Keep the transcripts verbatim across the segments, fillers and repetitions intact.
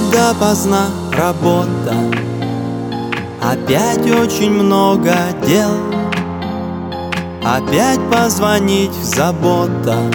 Опять допоздна работа, опять очень много дел, опять позвонить в заботах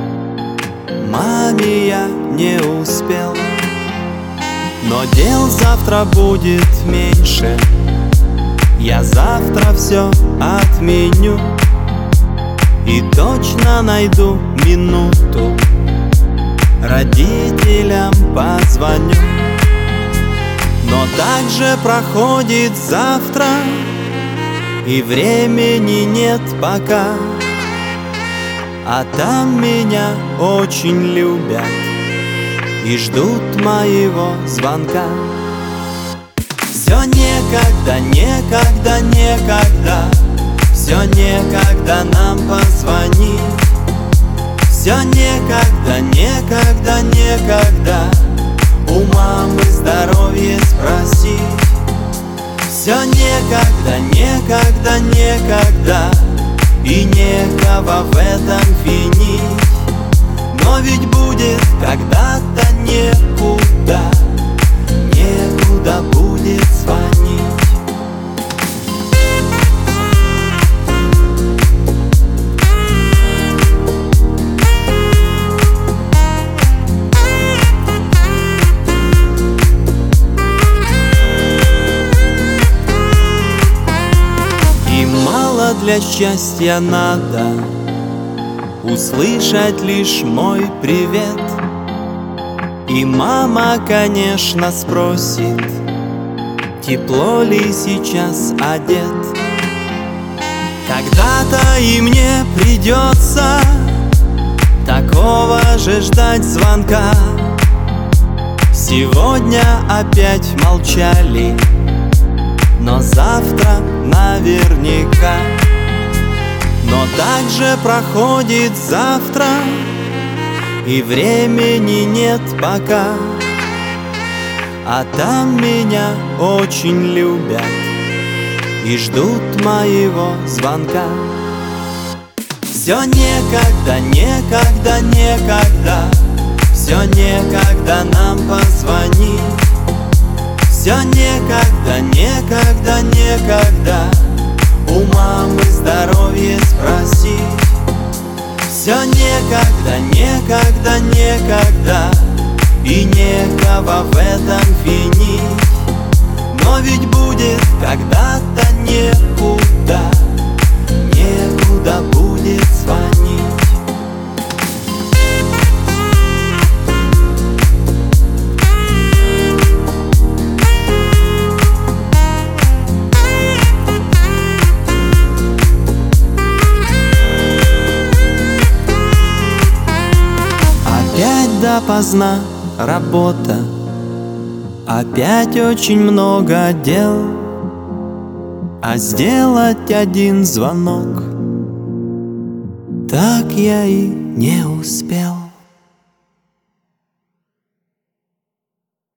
маме я не успел. Но дел завтра будет меньше, я завтра все отменю и точно найду минуту, родителям позвоню. Но также проходит завтра, и времени нет пока, а там меня очень любят и ждут моего звонка. Все некогда, некогда, некогда, все некогда нам позвонить. Все некогда, некогда, некогда у мамы здоровье спросить. Все некогда, некогда, некогда, и некого в этом винить. Но ведь будет когда-то некуда, некуда будет звонить. Для счастья надо услышать лишь мой привет. И мама, конечно, спросит, тепло ли сейчас одет. Когда-то и мне придется такого же ждать звонка. Сегодня опять молчали, но завтра наверняка. Но также проходит завтра, и времени нет пока, а там меня очень любят и ждут моего звонка. Все некогда, некогда, некогда, все некогда нам позвонить. Все некогда, некогда, некогда у мамы здоровье спросить. Все некогда, некогда, некогда, и некого в этом винить. Но ведь будет когда-то некуда, некуда будет звонить. Опять допоздна работа, опять очень много дел, а сделать один звонок так я и не успел.